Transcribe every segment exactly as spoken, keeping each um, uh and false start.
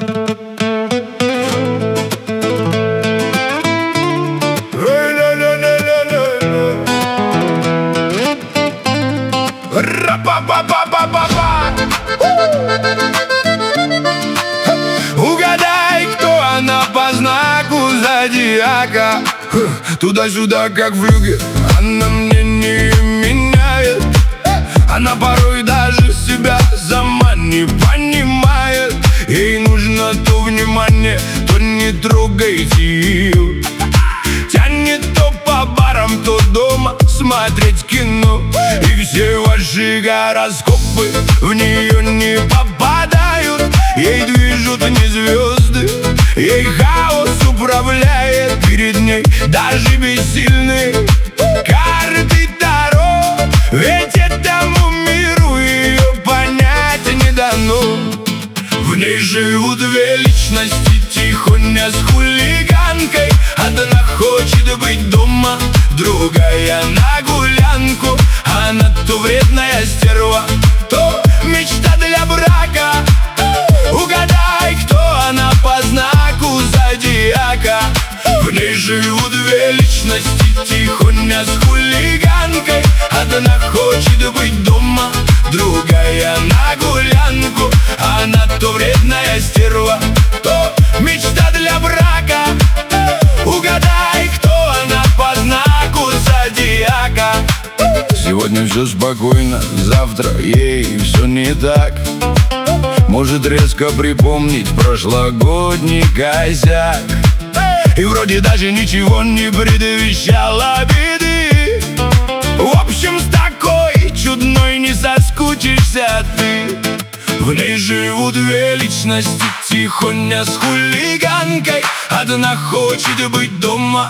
Угадай, кто она по знаку зодиака. Туда-сюда, как в юге, она мнение меняет. Она порой даже себя сама не понимает. Ей нужно то внимание, то не трогайте ее. Тянет то по барам, то дома смотреть кино. И все ваши гороскопы в нее не попадают. Ей движут не звезды, ей хаос управляет. Перед ней даже бессильные карты Таро. Ведь этому миру ее понять не дано. В ней живут две личности, тихоня с хулиганкой. Одна хочет быть дома, другая на гулянку. Она то вредная стерва, то мечта для брака. Угадай, кто она по знаку зодиака. В ней живут две личности, тихоня с хулиганкой. Одна хочет быть дома, другая на гулянку. Она то вредная стерва, то мечта для брака. Угадай, кто она по знаку зодиака. Сегодня все спокойно, завтра ей все не так. Может резко припомнить прошлогодний косяк. И вроде даже ничего не предвещало беды. В общем, с такой чудной не соскучишься ты. В ней живут две личности, тихоня с хулиганкой. Одна хочет быть дома,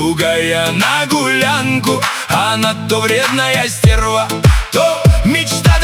другая на гулянку. Она то вредная стерва, то мечта